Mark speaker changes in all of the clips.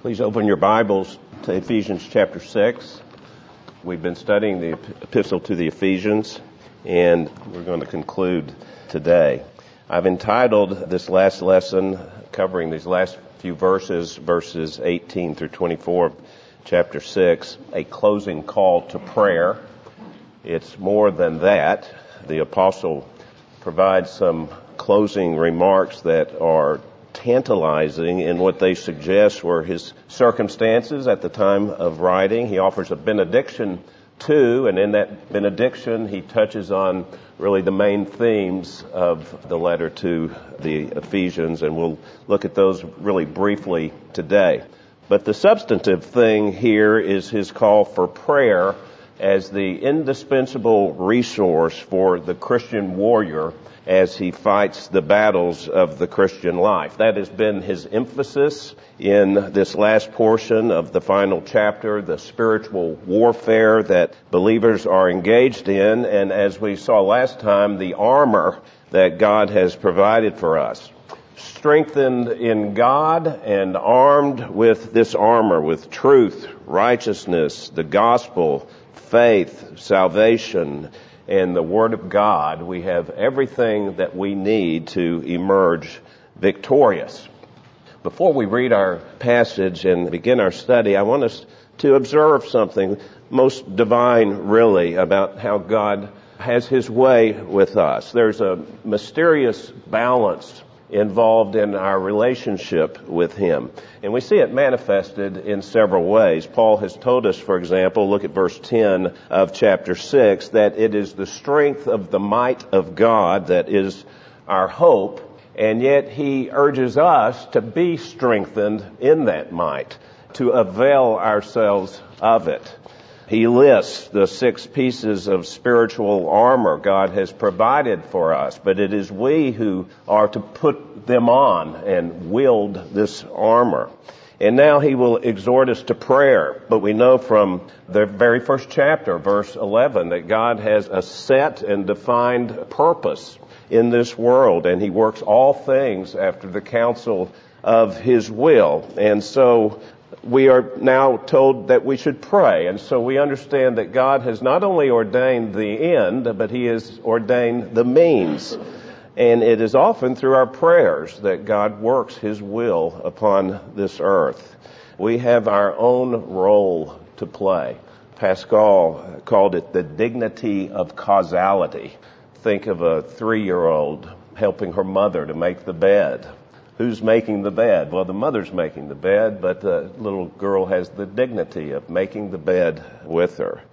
Speaker 1: Please open your Bibles to Ephesians chapter 6. We've been studying the epistle to the Ephesians, and we're going to conclude today. I've entitled this last lesson, covering these last few verses 18 through 24, chapter 6, a closing call to prayer. It's more than that. The apostle provides some closing remarks that are tantalizing in what they suggest were his circumstances at the time of writing. He offers a benediction too, and in that benediction he touches on really the main themes of the letter to the Ephesians, and we'll look at those really briefly today. But the substantive thing here is his call for prayer as the indispensable resource for the Christian warrior as he fights the battles of the Christian life. That has been his emphasis in this last portion of the final chapter, the spiritual warfare that believers are engaged in, and as we saw last time, the armor that God has provided for us. Strengthened in God and armed with this armor, with truth, righteousness, the gospel, faith, salvation, and the Word of God, we have everything that we need to emerge victorious. Before we read our passage and begin our study, I want us to observe something most divine, really, about how God has His way with us. There's a mysterious balance involved in our relationship with Him. And we see it manifested in several ways. Paul has told us, for example, look at verse 10 of chapter 6, that it is the strength of the might of God that is our hope, and yet he urges us to be strengthened in that might, to avail ourselves of it. He lists the 6 pieces of spiritual armor God has provided for us, but it is we who are to put them on and wield this armor. And now he will exhort us to prayer, but we know from the very first chapter, verse 11, that God has a set and defined purpose in this world, and He works all things after the counsel of His will. And so we are now told that we should pray. And so we understand that God has not only ordained the end, but He has ordained the means. And it is often through our prayers that God works His will upon this earth. We have our own role to play. Pascal called it the dignity of causality. Think of a 3-year-old helping her mother to make the bed. Who's making the bed? Well, the mother's making the bed, but the little girl has the dignity of making the bed with her.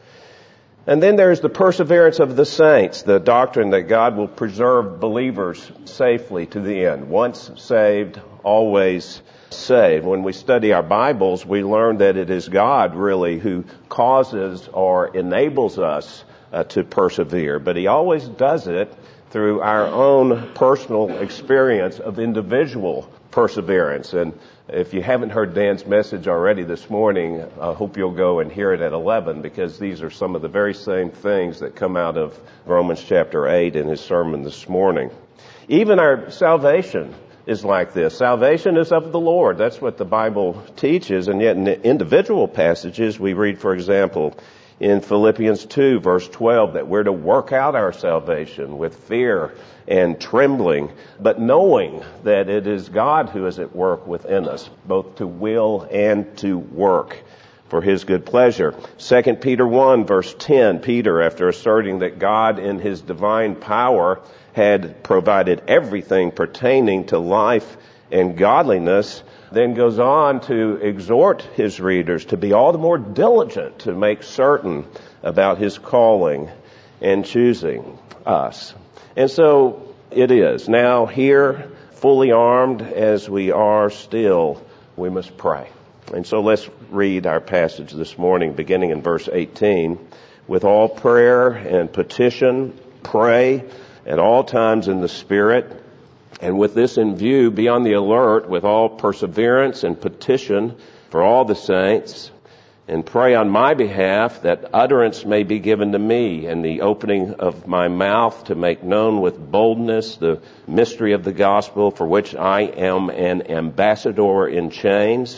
Speaker 1: And then there's the perseverance of the saints, the doctrine that God will preserve believers safely to the end. Once saved, always saved. When we study our Bibles, we learn that it is God really who causes or enables us to persevere, but He always does it through our own personal experience of individual perseverance. And if you haven't heard Dan's message already this morning, I hope you'll go and hear it at 11, because these are some of the very same things that come out of Romans chapter 8 in his sermon this morning. Even our salvation is like this. Salvation is of the Lord. That's what the Bible teaches. And yet in the individual passages, we read, for example, in Philippians 2, verse 12, that we're to work out our salvation with fear and trembling, but knowing that it is God who is at work within us, both to will and to work for His good pleasure. 2 Peter 1, verse 10, Peter, after asserting that God in His divine power had provided everything pertaining to life and godliness, then goes on to exhort his readers to be all the more diligent to make certain about His calling and choosing us. And so it is. Now here, fully armed as we are still, we must pray. And so let's read our passage this morning, beginning in verse 18. With all prayer and petition, pray at all times in the Spirit. And with this in view, be on the alert with all perseverance and petition for all the saints, and pray on my behalf that utterance may be given to me, and the opening of my mouth to make known with boldness the mystery of the gospel, for which I am an ambassador in chains,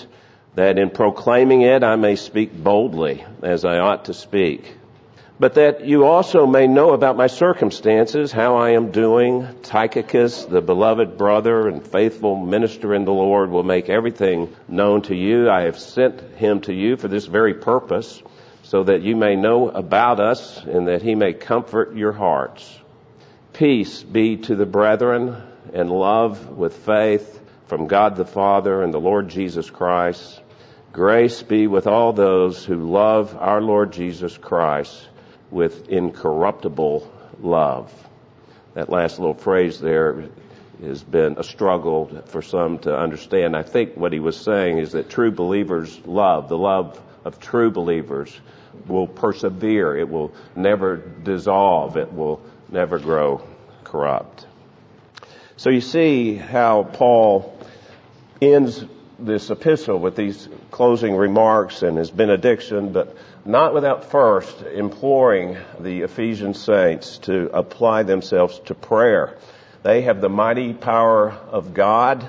Speaker 1: that in proclaiming it I may speak boldly as I ought to speak. But that you also may know about my circumstances, how I am doing. Tychicus, the beloved brother and faithful minister in the Lord, will make everything known to you. I have sent him to you for this very purpose, so that you may know about us and that he may comfort your hearts. Peace be to the brethren and love with faith from God the Father and the Lord Jesus Christ. Grace be with all those who love our Lord Jesus Christ with incorruptible love. That last little phrase there has been a struggle for some to understand. I think what he was saying is that true believers' love, the love of true believers, will persevere. It will never dissolve. It will never grow corrupt. So you see how Paul ends this epistle with these closing remarks and his benediction, but not without first imploring the Ephesian saints to apply themselves to prayer. They have the mighty power of God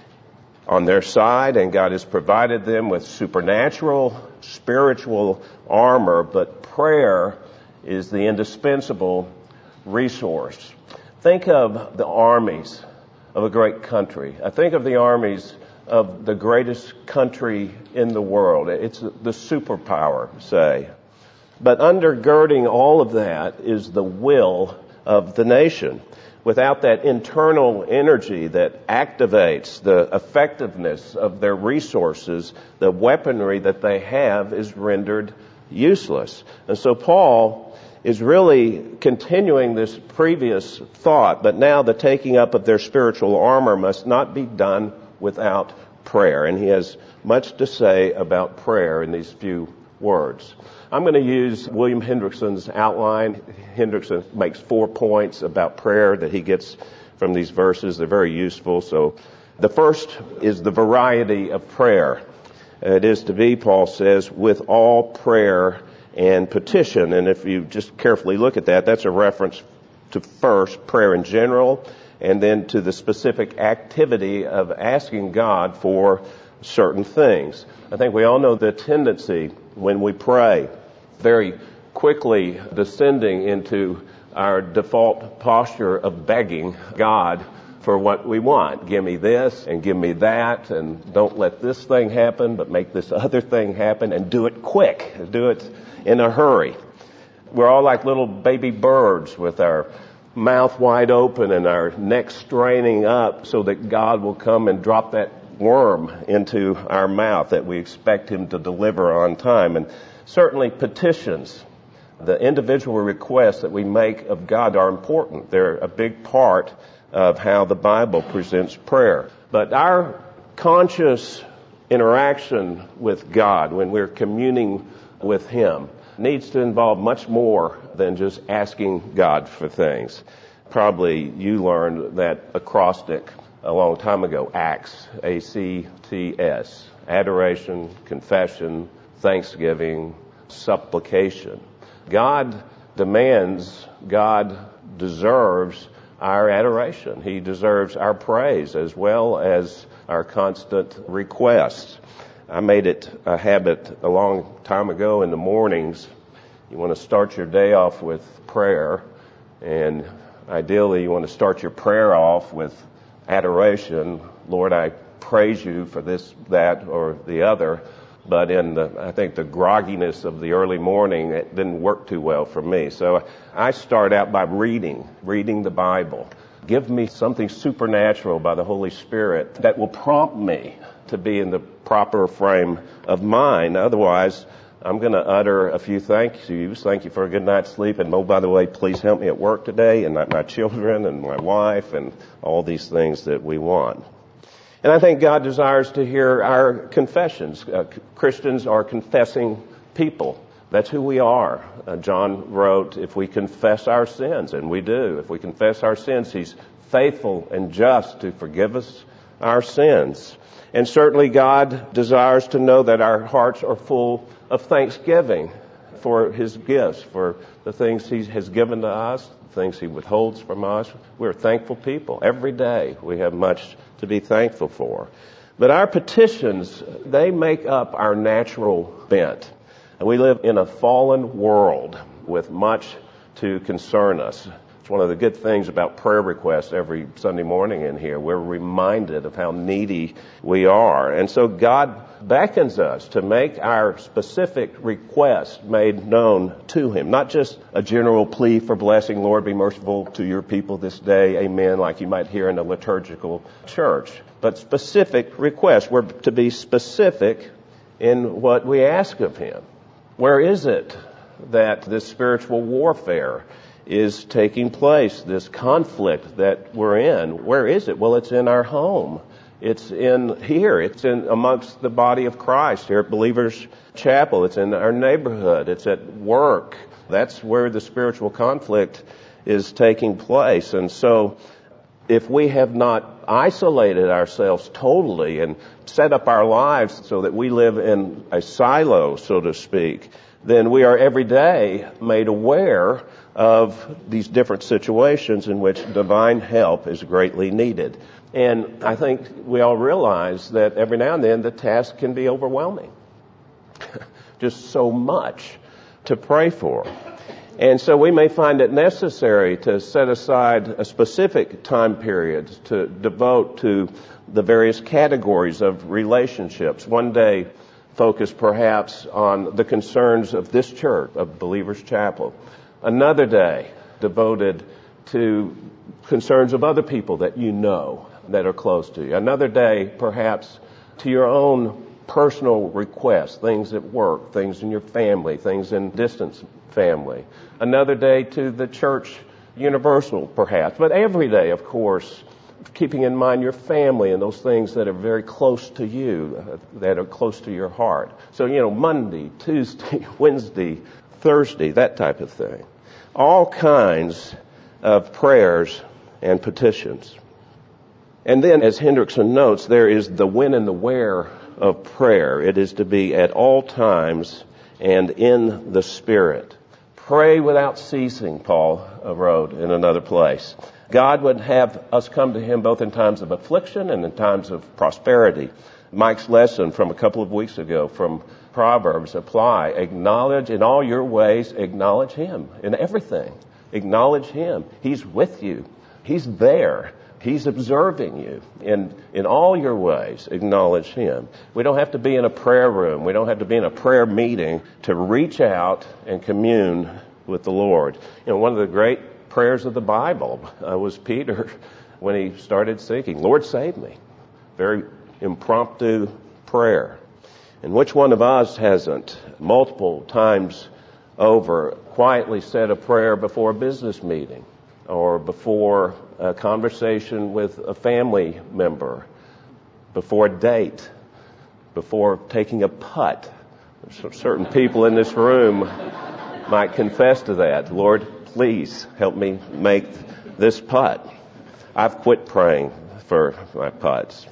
Speaker 1: on their side, and God has provided them with supernatural, spiritual armor, but prayer is the indispensable resource. Think of the armies of a great country. I think of the armies of the greatest country in the world. It's the superpower, say. But undergirding all of that is the will of the nation. Without that internal energy that activates the effectiveness of their resources, the weaponry that they have is rendered useless. And so Paul is really continuing this previous thought, but now the taking up of their spiritual armor must not be done without prayer. And he has much to say about prayer in these few words. I'm going to use William Hendrickson's outline. Hendrickson makes 4 points about prayer that he gets from these verses. They're very useful. So the first is the variety of prayer. It is to be, Paul says, with all prayer and petition. And if you just carefully look at that, that's a reference to first prayer in general, and then to the specific activity of asking God for certain things. I think we all know the tendency when we pray, very quickly descending into our default posture of begging God for what we want. Give me this and give me that, and don't let this thing happen, but make this other thing happen, and do it quick. Do it in a hurry. We're all like little baby birds with our mouth wide open and our neck straining up so that God will come and drop that worm into our mouth that we expect him to deliver on time. And certainly petitions, the individual requests that we make of God, are important. They're a big part of how the Bible presents prayer. But our conscious interaction with God, when we're communing with him, needs to involve much more than just asking God for things. Probably you learned that acrostic a long time ago, ACTS, A-C-T-S, adoration, confession, thanksgiving, supplication. God demands, God deserves our adoration. He deserves our praise as well as our constant requests. I made it a habit a long time ago in the mornings. You want to start your day off with prayer, and ideally you want to start your prayer off with adoration. Lord, I praise you for this, that, or the other. But I think the grogginess of the early morning, it didn't work too well for me. So I start out by reading the Bible. Give me something supernatural by the Holy Spirit that will prompt me to be in the proper frame of mind. Otherwise, I'm going to utter a few thank yous. Thank you for a good night's sleep. And oh, by the way, please help me at work today, and my children and my wife and all these things that we want. And I think God desires to hear our confessions. Christians are confessing people. That's who we are. John wrote, if we confess our sins, and we do, if we confess our sins, he's faithful and just to forgive us our sins. And certainly God desires to know that our hearts are full of thanksgiving for his gifts, for the things he has given to us, the things he withholds from us. We're thankful people. Every day we have much to be thankful for. But our petitions, they make up our natural bent. And we live in a fallen world with much to concern us. It's one of the good things about prayer requests every Sunday morning in here. We're reminded of how needy we are. And so God beckons us to make our specific requests made known to Him. Not just a general plea for blessing, Lord, be merciful to your people this day, amen, like you might hear in a liturgical church. But specific requests. We're to be specific in what we ask of Him. Where is it that this spiritual warfare is taking place, this conflict that we're in? Where is it? Well, it's in our home. It's in here. It's in amongst the body of Christ here at Believers Chapel. It's in our neighborhood. It's at work. That's where the spiritual conflict is taking place. And so if we have not isolated ourselves totally and set up our lives so that we live in a silo, so to speak, then we are every day made aware of these different situations in which divine help is greatly needed. And I think we all realize that every now and then the task can be overwhelming. Just so much to pray for. And so we may find it necessary to set aside a specific time period to devote to the various categories of relationships. One day focus perhaps on the concerns of this church, of Believers Chapel. Another day devoted to concerns of other people that you know that are close to you. Another day perhaps to your own personal requests, things at work, things in your family, things in distant family. Another day to the church universal perhaps. But every day, of course, keeping in mind your family and those things that are very close to you, that are close to your heart. So, Monday, Tuesday, Wednesday, Thursday, that type of thing. All kinds of prayers and petitions. And then, as Hendrickson notes, there is the when and the where of prayer. It is to be at all times and in the Spirit. Pray without ceasing, Paul wrote in another place. God would have us come to Him both in times of affliction and in times of prosperity. Mike's lesson from a couple of weeks ago from Proverbs apply. Acknowledge in all your ways, acknowledge Him in everything. Acknowledge Him. He's with you. He's there. He's observing you. In all your ways, acknowledge Him. We don't have to be in a prayer room. We don't have to be in a prayer meeting to reach out and commune with the Lord. One of the great prayers of the Bible was Peter when he started seeking, Lord, save me. Very impromptu prayer. And which one of us hasn't multiple times over quietly said a prayer before a business meeting or before a conversation with a family member, before a date, before taking a putt? Certain people in this room might confess to that. Lord, please help me make this putt. I've quit praying for my putts.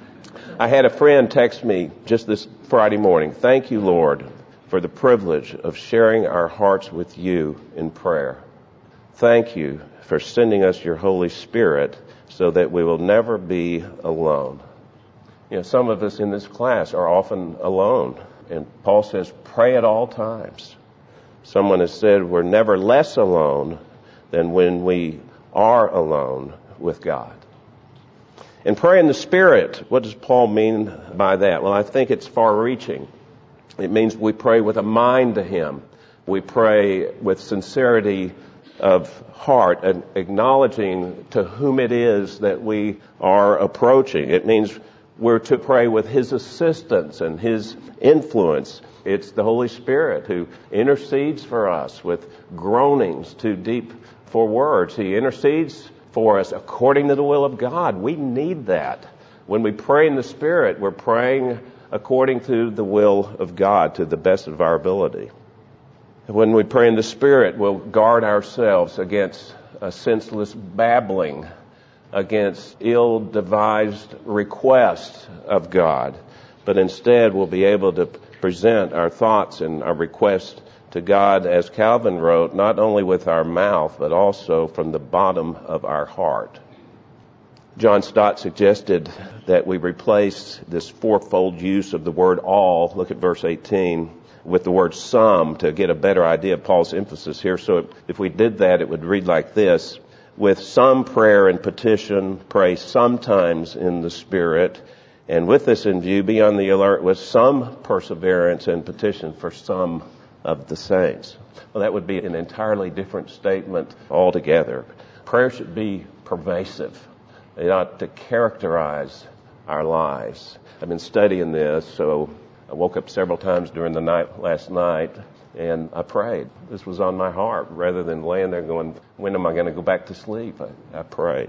Speaker 1: I had a friend text me just this Friday morning. Thank you, Lord, for the privilege of sharing our hearts with you in prayer. Thank you for sending us your Holy Spirit so that we will never be alone. Some of us in this class are often alone. And Paul says, pray at all times. Someone has said we're never less alone than when we are alone with God. And pray in the Spirit, what does Paul mean by that? Well, I think it's far-reaching. It means we pray with a mind to Him. We pray with sincerity of heart and acknowledging to whom it is that we are approaching. It means we're to pray with His assistance and His influence. It's the Holy Spirit who intercedes for us with groanings too deep for words. He intercedes for us according to the will of God. We need that. When we pray in the Spirit, we're praying according to the will of God to the best of our ability. When we pray in the Spirit, we'll guard ourselves against a senseless babbling, against ill-devised requests of God. But instead, we'll be able to present our thoughts and our requests to God, as Calvin wrote, not only with our mouth, but also from the bottom of our heart. John Stott suggested that we replace this fourfold use of the word all, look at verse 18, with the word some to get a better idea of Paul's emphasis here. So if we did that, it would read like this: with some prayer and petition, pray sometimes in the Spirit, and with this in view, be on the alert with some perseverance and petition for some of the saints. Well, that would be an entirely different statement altogether. Prayer should be pervasive. It ought to characterize our lives. I've been studying this, so I woke up several times during the night last night, and I prayed. This was on my heart. Rather than laying there going, when am I going to go back to sleep? I prayed.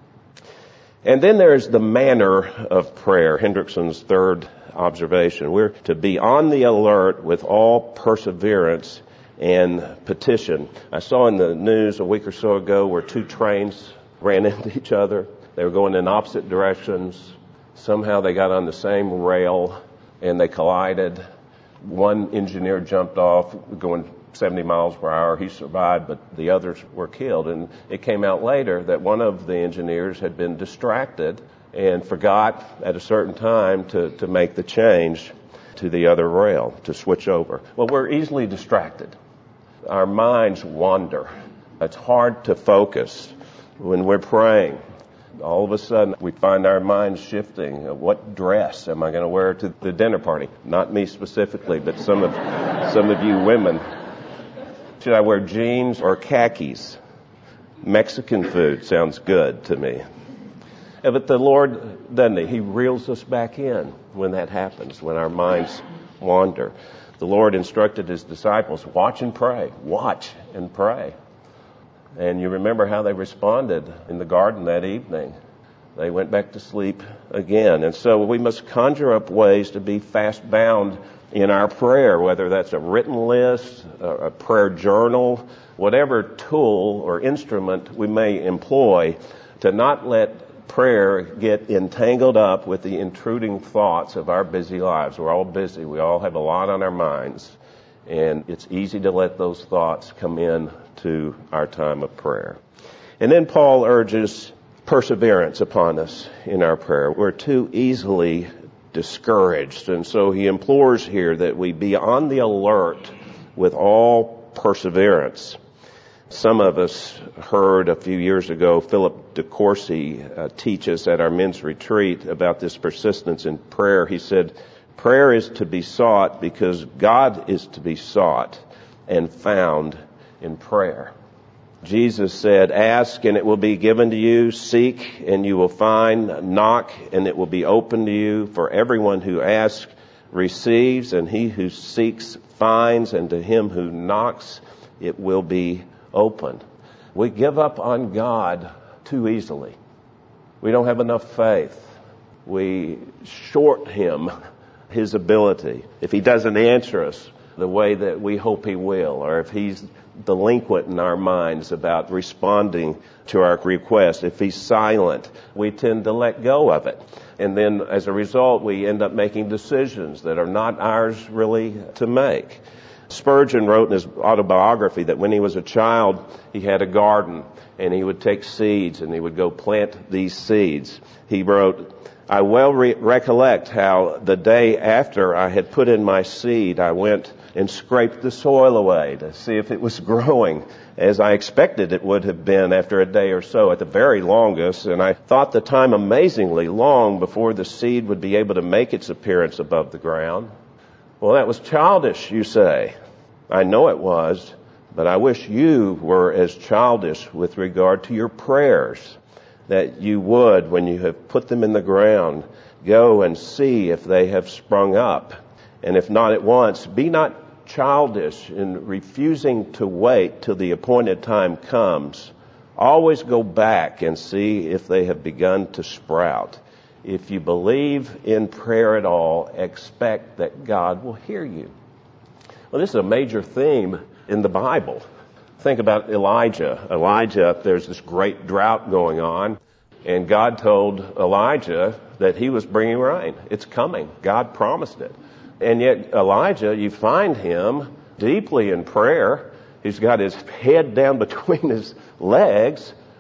Speaker 1: And then there's the manner of prayer, Hendrickson's third observation. We're to be on the alert with all perseverance and petition. I saw in the news a week or so ago where two trains ran into each other. They were going in opposite directions. Somehow they got on the same rail and they collided. One engineer jumped off going 70 miles per hour. He survived, but the others were killed. And it came out later that one of the engineers had been distracted and forgot at a certain time to make the change to the other rail, to switch over. Well, we're easily distracted. Our minds wander. It's hard to focus when we're praying. All of a sudden, we find our minds shifting. What dress am I going to wear to the dinner party? Not me specifically, but some of you women. Should I wear jeans or khakis? Mexican food sounds good to me. Yeah, but the Lord, doesn't He? He reels us back in when that happens, when our minds wander. The Lord instructed His disciples, watch and pray. Watch and pray. And you remember how they responded in the garden that evening. They went back to sleep again. And so we must conjure up ways to be fast bound in our prayer, whether that's a written list, a prayer journal, whatever tool or instrument we may employ, to not let prayer get entangled up with the intruding thoughts of our busy lives. We're all busy. We all have a lot on our minds. And it's easy to let those thoughts come in to our time of prayer. And then Paul urges perseverance upon us in our prayer. We're too easily discouraged. And so he implores here that we be on the alert with all perseverance. Some of us heard a few years ago Philip DeCourcy teach us at our men's retreat about this persistence in prayer. He said, prayer is to be sought because God is to be sought and found in prayer. Jesus said, ask and it will be given to you, seek and you will find, knock and it will be open to you. For everyone who asks receives, and he who seeks finds, and to him who knocks it will be opened. We give up on God too easily. We don't have enough faith. We short Him His ability. If He doesn't answer us the way that we hope He will, or if He's delinquent in our minds about responding to our request, if He's silent, we tend to let go of it. And then as a result, we end up making decisions that are not ours really to make. Spurgeon wrote in his autobiography that when he was a child, he had a garden and he would take seeds and he would go plant these seeds. He wrote, I well recollect how the day after I had put in my seed, I went and scraped the soil away to see if it was growing as I expected it would have been after a day or so at the very longest. And I thought the time amazingly long before the seed would be able to make its appearance above the ground. Well, that was childish, you say. I know it was, but I wish you were as childish with regard to your prayers, that you would, when you have put them in the ground, go and see if they have sprung up. And if not at once, be not childish in refusing to wait till the appointed time comes. Always go back and see if they have begun to sprout. If you believe in prayer at all, expect that God will hear you. Well, this is a major theme in the Bible. Think about Elijah. Elijah, there's this great drought going on, and God told Elijah that he was bringing rain. It's coming. God promised it. And yet Elijah, you find him deeply in prayer. He's got his head down between his legs,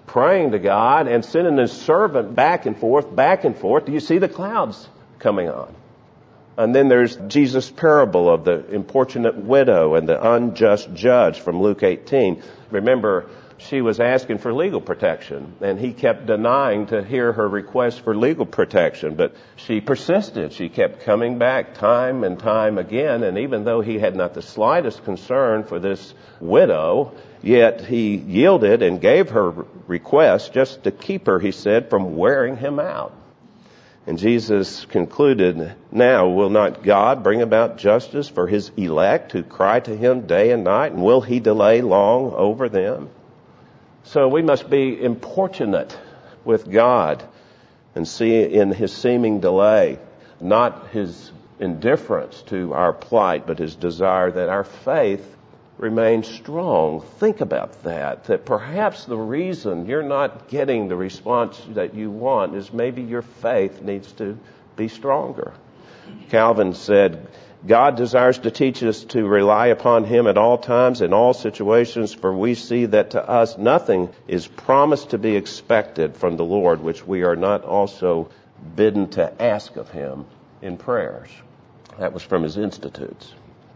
Speaker 1: praying to God and sending his servant back and forth, back and forth. Do you see the clouds coming on? And then there's Jesus' parable of the importunate widow and the unjust judge from Luke 18. Remember, she was asking for legal protection, and he kept denying to hear her request for legal protection. But she persisted. She kept coming back time and time again, and even though he had not the slightest concern for this widow, yet he yielded and gave her request just to keep her, he said, from wearing him out. And Jesus concluded, now will not God bring about justice for his elect who cry to him day and night, and will he delay long over them? So we must be importunate with God and see in his seeming delay, not his indifference to our plight, but his desire that our faith remains strong. Think about that perhaps the reason you're not getting the response that you want is maybe your faith needs to be stronger. Calvin said, God desires to teach us to rely upon him at all times, in all situations, for we see that to us nothing is promised to be expected from the Lord, which we are not also bidden to ask of him in prayers. That was from his Institutes.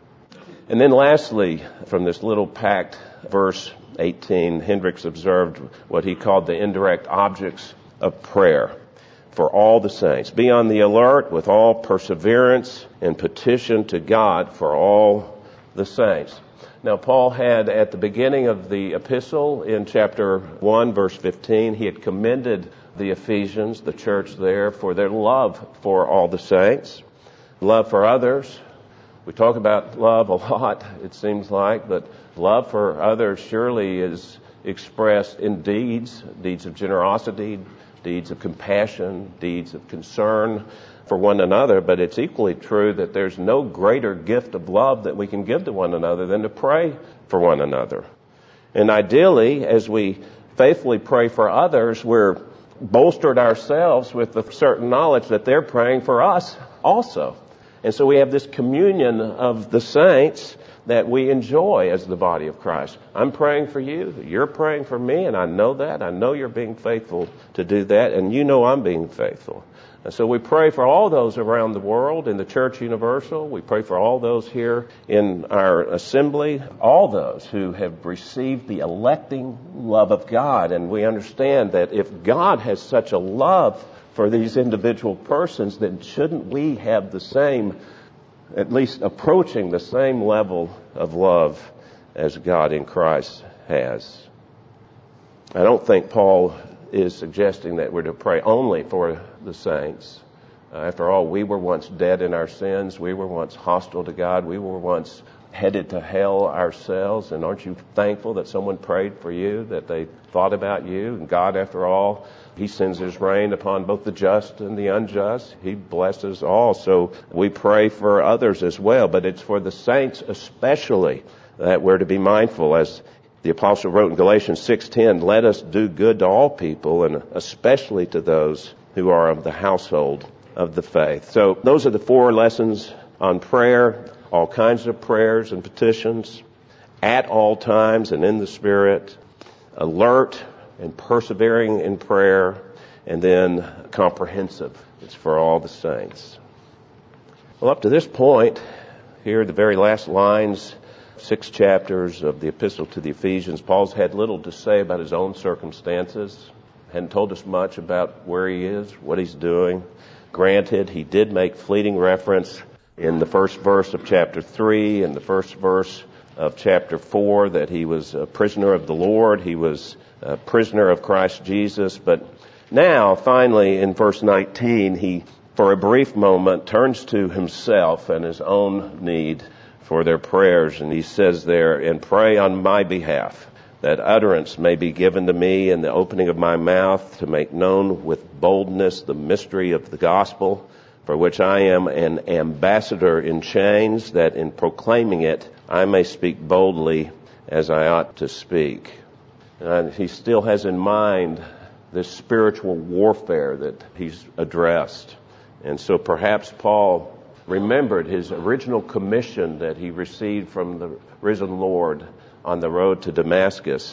Speaker 1: And then lastly, from this little packed verse 18, Hendricks observed what he called the indirect objects of prayer for all the saints. Be on the alert with all perseverance and petition to God for all the saints. Now, Paul had at the beginning of the epistle in chapter 1, verse 15, he had commended the Ephesians, the church there, for their love for all the saints, love for others. We talk about love a lot, it seems like, but love for others surely is expressed in deeds of generosity, deeds of compassion, deeds of concern for one another. But it's equally true that there's no greater gift of love that we can give to one another than to pray for one another. And ideally, as we faithfully pray for others, we're bolstered ourselves with a certain knowledge that they're praying for us also. And so we have this communion of the saints that we enjoy as the body of Christ. I'm praying for you, you're praying for me, and I know that. I know you're being faithful to do that, and you know I'm being faithful. And so we pray for all those around the world in the Church Universal. We pray for all those here in our assembly, all those who have received the electing love of God. And we understand that if God has such a love for these individual persons, then shouldn't we have the same, at least approaching the same level of love as God in Christ has? I don't think Paul is suggesting that we're to pray only for the saints. After all, we were once dead in our sins. We were once hostile to God. We were once headed to hell ourselves. And aren't you thankful that someone prayed for you, that they thought about you? And God, after all, he sends his rain upon both the just and the unjust. He blesses all. So we pray for others as well. But it's for the saints especially that we're to be mindful. As the apostle wrote in Galatians 6:10, let us do good to all people, and especially to those who are of the household of the faith. So those are the 4 lessons on prayer, all kinds of prayers and petitions, at all times and in the Spirit, alert and persevering in prayer, and then comprehensive. It's for all the saints. Well, up to this point, here the very last lines, 6 chapters of the epistle to the Ephesians, Paul's had little to say about his own circumstances. Hadn't told us much about where he is, what he's doing. Granted, he did make fleeting reference in the first verse of chapter 3 and the first verse of chapter 4 that he was a prisoner of the Lord. He was a prisoner of Christ Jesus. But now, finally, in verse 19, he, for a brief moment, turns to himself and his own need for their prayers. And he says there, and pray on my behalf, that utterance may be given to me in the opening of my mouth to make known with boldness the mystery of the gospel, for which I am an ambassador in chains, that in proclaiming it I may speak boldly as I ought to speak. And he still has in mind this spiritual warfare that he's addressed. And so perhaps Paul remembered his original commission that he received from the risen Lord on the road to Damascus,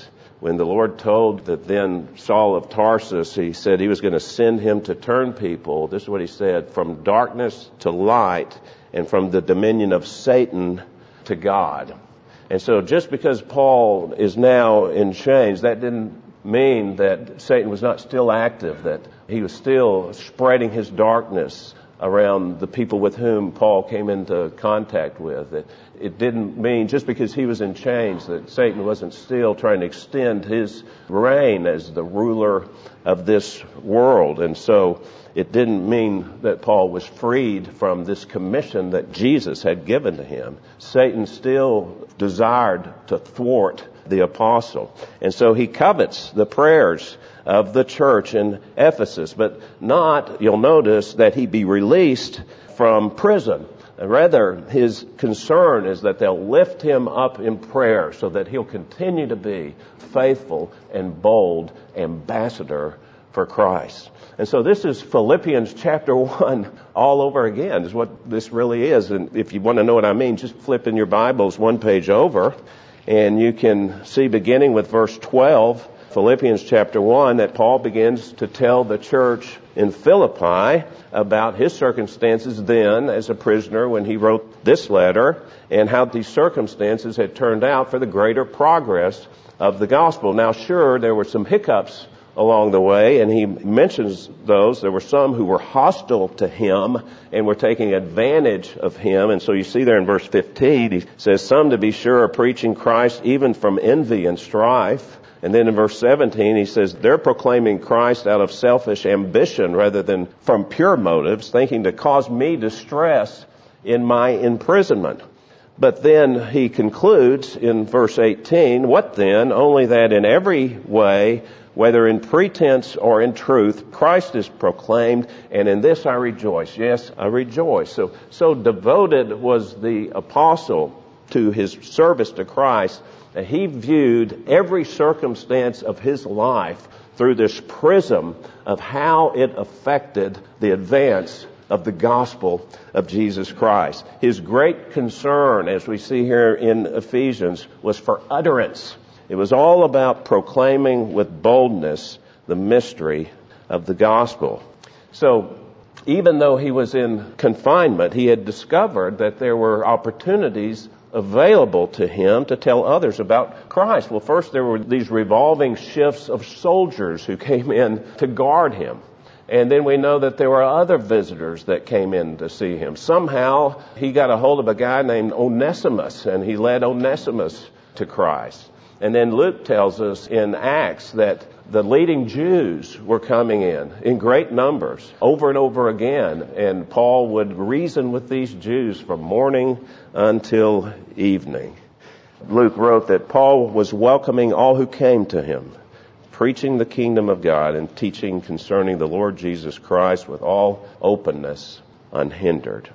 Speaker 1: when the Lord told that then Saul of Tarsus, he said he was going to send him to turn people, this is what he said, from darkness to light and from the dominion of Satan to God. And so just because Paul is now in chains, that didn't mean that Satan was not still active, that he was still spreading his darkness around the people with whom Paul came into contact with. It didn't mean just because he was in chains that Satan wasn't still trying to extend his reign as the ruler of this world. And so it didn't mean that Paul was freed from this commission that Jesus had given to him. Satan still desired to thwart the apostle. And so he covets the prayers of the church in Ephesus, but not, you'll notice, that he be released from prison. Rather, his concern is that they'll lift him up in prayer so that he'll continue to be faithful and bold ambassador for Christ. And so this is Philippians chapter 1 all over again, is what this really is. And if you want to know what I mean, just flip in your Bibles one page over, and you can see, beginning with verse 12, Philippians chapter 1, that Paul begins to tell the church in Philippi about his circumstances then as a prisoner when he wrote this letter, and how these circumstances had turned out for the greater progress of the gospel. Now, sure, there were some hiccups along the way, and he mentions those. There were some who were hostile to him and were taking advantage of him. And so you see there in verse 15, he says, some, to be sure, are preaching Christ even from envy and strife. And then in verse 17, he says, they're proclaiming Christ out of selfish ambition rather than from pure motives, thinking to cause me distress in my imprisonment. But then he concludes in verse 18, what then? Only that in every way, whether in pretense or in truth, Christ is proclaimed, and in this I rejoice. Yes, I rejoice. So devoted was the apostle to his service to Christ that he viewed every circumstance of his life through this prism of how it affected the advance of the gospel of Jesus Christ. His great concern, as we see here in Ephesians, was for utterance. It was all about proclaiming with boldness the mystery of the gospel. So, even though he was in confinement, he had discovered that there were opportunities available to him to tell others about Christ. Well, first there were these revolving shifts of soldiers who came in to guard him. And then we know that there were other visitors that came in to see him. Somehow he got a hold of a guy named Onesimus, and he led Onesimus to Christ. And then Luke tells us in Acts that the leading Jews were coming in great numbers over and over again. And Paul would reason with these Jews from morning until evening. Luke wrote that Paul was welcoming all who came to him, preaching the kingdom of God and teaching concerning the Lord Jesus Christ with all openness, unhindered.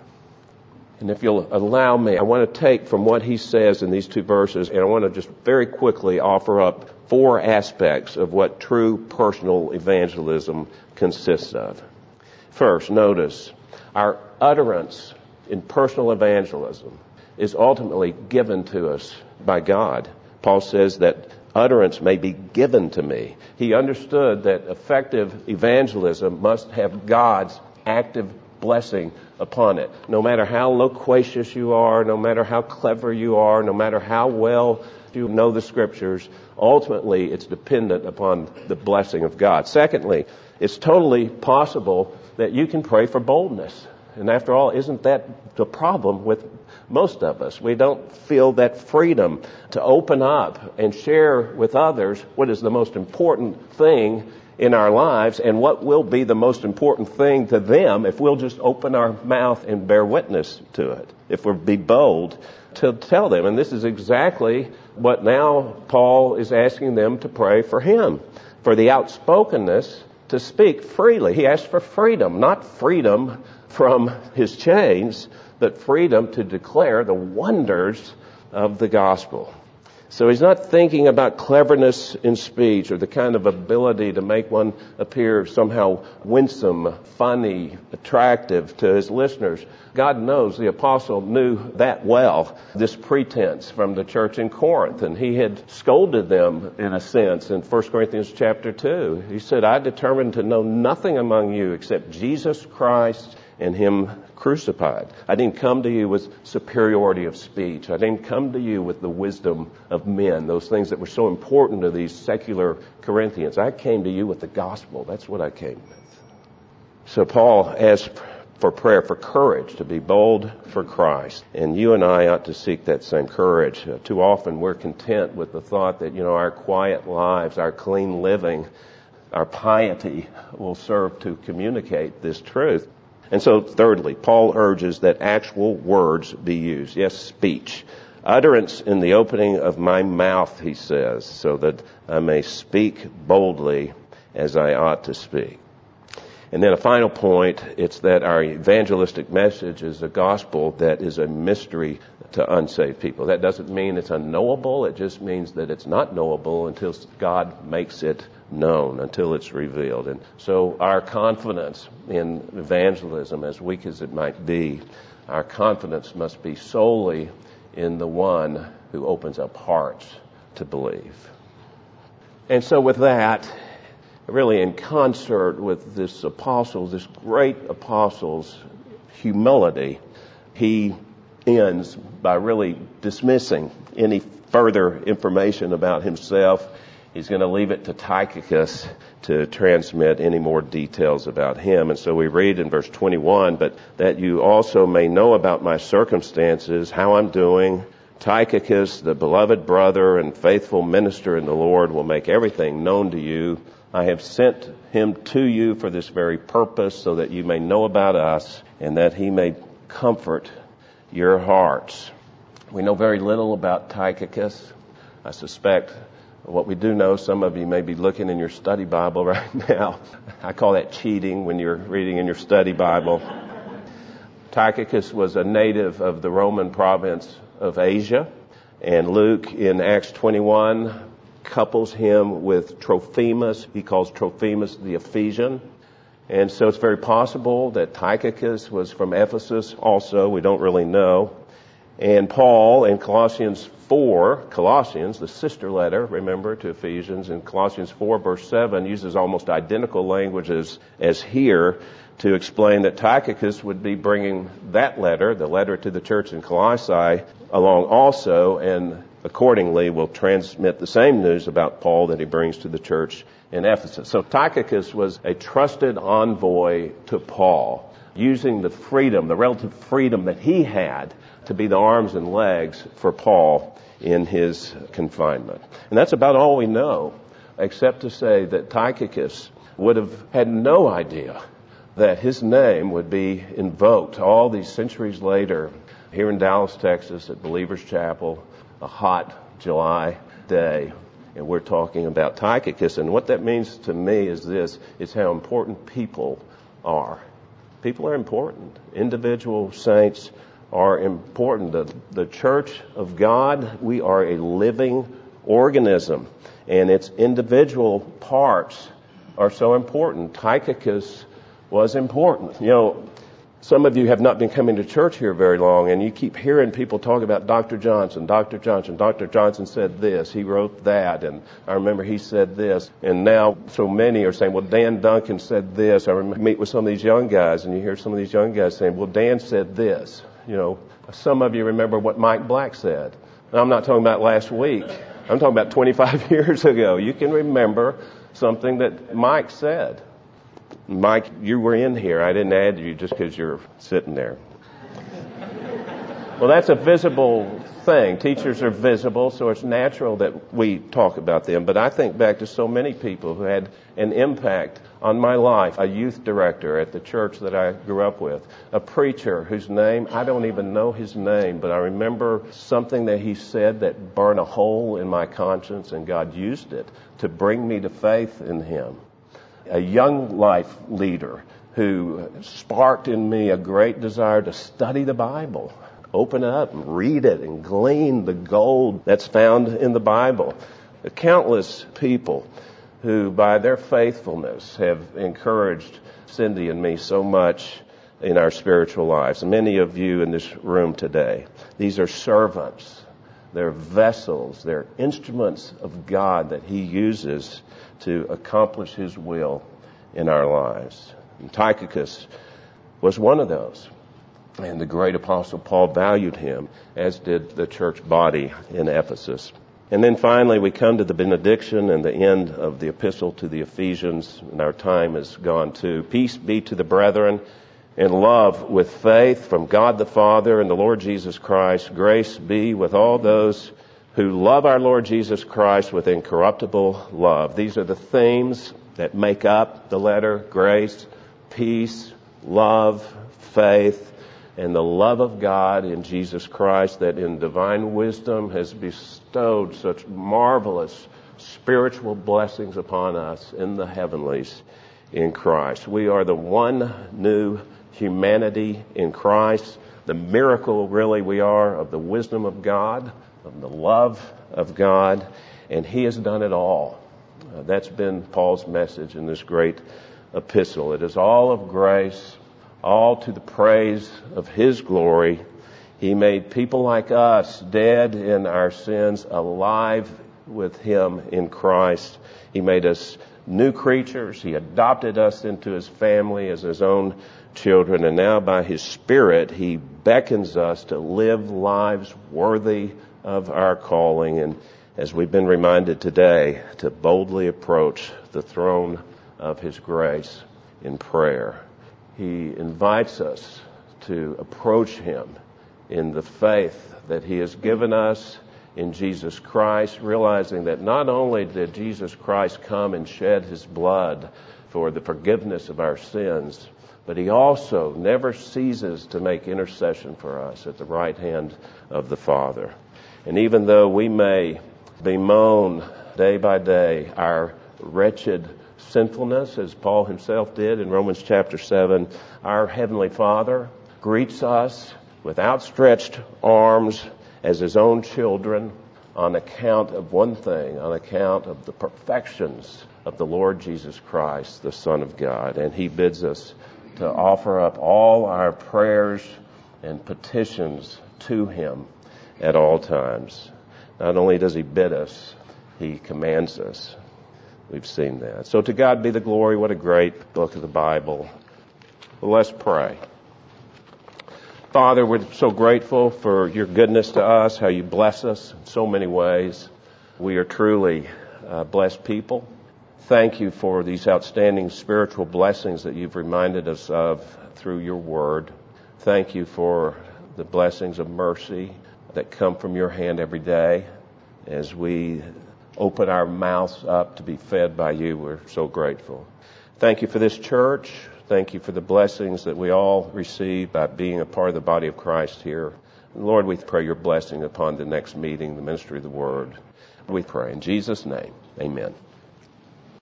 Speaker 1: And if you'll allow me, I want to take from what he says in these two verses, and I want to just very quickly offer up 4 aspects of what true personal evangelism consists of. First, notice, our utterance in personal evangelism is ultimately given to us by God. Paul says that utterance may be given to me. He understood that effective evangelism must have God's active blessing upon it. No matter how loquacious you are, no matter how clever you are, no matter how well you know the scriptures, ultimately it's dependent upon the blessing of God. Secondly, it's totally possible that you can pray for boldness. And after all, isn't that the problem with most of us? We don't feel that freedom to open up and share with others what is the most important thing in our lives and what will be the most important thing to them if we'll just open our mouth and bear witness to it, if we'll be bold to tell them. And this is exactly what now Paul is asking them to pray for him, for the outspokenness to speak freely. He asked for freedom, not freedom from his chains, but freedom to declare the wonders of the gospel. So he's not thinking about cleverness in speech or the kind of ability to make one appear somehow winsome, funny, attractive to his listeners. God knows the apostle knew that well, this pretense from the church in Corinth, and he had scolded them in a sense in 1 Corinthians chapter 2. He said, I determined to know nothing among you except Jesus Christ and Him crucified. I didn't come to you with superiority of speech. I didn't come to you with the wisdom of men, those things that were so important to these secular Corinthians. I came to you with the gospel. That's what I came with. So Paul asked for prayer, for courage, to be bold for Christ. And you and I ought to seek that same courage. Too often we're content with the thought that, our quiet lives, our clean living, our piety will serve to communicate this truth. And so, thirdly, Paul urges that actual words be used. Yes, speech. Utterance in the opening of my mouth, he says, so that I may speak boldly as I ought to speak. And then a final point, it's that our evangelistic message is a gospel that is a mystery to unsaved people. That doesn't mean it's unknowable. It just means that it's not knowable until God makes it known, until it's revealed. And so our confidence in evangelism, as weak as it might be, our confidence must be solely in the one who opens up hearts to believe. And so with that, really in concert with this great apostle's humility, he ends by really dismissing any further information about himself. He's going to leave it to Tychicus to transmit any more details about him. And so we read in verse 21, but that you also may know about my circumstances, how I'm doing. Tychicus, the beloved brother and faithful minister in the Lord, will make everything known to you. I have sent him to you for this very purpose, so that you may know about us and that he may comfort your hearts. We know very little about Tychicus. I suspect what we do know, some of you may be looking in your study Bible right now. I call that cheating when you're reading in your study Bible. Tychicus was a native of the Roman province of Asia, and Luke in Acts 21 couples him with Trophimus. He calls Trophimus the Ephesian. And so it's very possible that Tychicus was from Ephesus also. We don't really know. And Paul in Colossians, the sister letter, remember, to Ephesians, in Colossians 4, verse 7, uses almost identical language as here to explain that Tychicus would be bringing that letter, the letter to the church in Colossae, along also, and accordingly will transmit the same news about Paul that he brings to the church in Ephesus. So Tychicus was a trusted envoy to Paul, using the freedom, the relative freedom that he had to be the arms and legs for Paul in his confinement. And that's about all we know, except to say that Tychicus would have had no idea that his name would be invoked all these centuries later here in Dallas, Texas at Believers Chapel, a hot July day. And we're talking about Tychicus. And what that means to me is this, it's how important people are. People are important. Individual saints are important. The church of God, we are a living organism, and its individual parts are so important. Tychicus was important. Some of you have not been coming to church here very long, and you keep hearing people talk about Dr. Johnson. Dr. Johnson said this, he wrote that, and I remember he said this. And now so many are saying, well, Dan Duncan said this. I remember meet with some of these young guys, and you hear some of these young guys saying, well, Dan said this. Some of you remember what Mike Black said. And I'm not talking about last week. I'm talking about 25 years ago. You can remember something that Mike said. Mike, you were in here. I didn't add you just because you're sitting there. Well, that's a visible thing. Teachers are visible, so it's natural that we talk about them. But I think back to so many people who had an impact on my life. A youth director at the church that I grew up with. A preacher whose name, I don't even know his name, but I remember something that he said that burned a hole in my conscience, and God used it to bring me to faith in him. A young life leader who sparked in me a great desire to study the Bible. Open up and read it and glean the gold that's found in the Bible. The countless people who, by their faithfulness, have encouraged Cindy and me so much in our spiritual lives. Many of you in this room today, these are servants. They're vessels. They're instruments of God that He uses to accomplish His will in our lives. And Tychicus was one of those. And the great apostle Paul valued him, as did the church body in Ephesus. And then finally we come to the benediction and the end of the epistle to the Ephesians, and our time is gone too. Peace be to the brethren, in love with faith from God the Father and the Lord Jesus Christ. Grace be with all those who love our Lord Jesus Christ with incorruptible love. These are the themes that make up the letter: grace, peace, love, faith, and the love of God in Jesus Christ, that in divine wisdom has bestowed such marvelous spiritual blessings upon us in the heavenlies in Christ. We are the one new humanity in Christ. The miracle, really, we are of the wisdom of God, of the love of God, and He has done it all. That's been Paul's message in this great epistle. It is all of grace, all to the praise of His glory. He made people like us, dead in our sins, alive with Him in Christ. He made us new creatures. He adopted us into His family as His own children. And now by His Spirit, He beckons us to live lives worthy of our calling. And as we've been reminded today, to boldly approach the throne of His grace in prayer. He invites us to approach Him in the faith that He has given us in Jesus Christ, realizing that not only did Jesus Christ come and shed His blood for the forgiveness of our sins, but He also never ceases to make intercession for us at the right hand of the Father. And even though we may bemoan day by day our wretched sinfulness, as Paul himself did in Romans chapter 7, our Heavenly Father greets us with outstretched arms as His own children on account of one thing, on account of the perfections of the Lord Jesus Christ, the Son of God. And He bids us to offer up all our prayers and petitions to Him at all times. Not only does He bid us, He commands us. We've seen that. So to God be the glory. What a great book of the Bible. Well, let's pray. Father, we're so grateful for Your goodness to us, how You bless us in so many ways. We are truly blessed people. Thank You for these outstanding spiritual blessings that You've reminded us of through Your Word. Thank You for the blessings of mercy that come from Your hand every day. As we open our mouths up to be fed by You, we're so grateful. Thank You for this church. Thank You for the blessings that we all receive by being a part of the body of Christ here. And Lord, we pray Your blessing upon the next meeting, the ministry of the Word. We pray in Jesus' name. Amen.